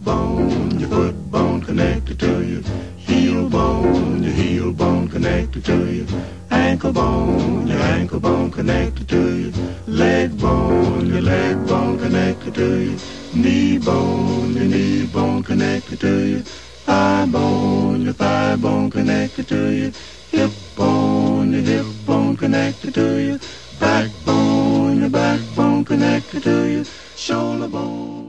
bone, your foot bone connected to your heel bone connected to your ankle bone connected to your leg bone connected to your knee bone connected to your thigh bone connected to your hip bone connected to your backbone connected to your shoulder bone.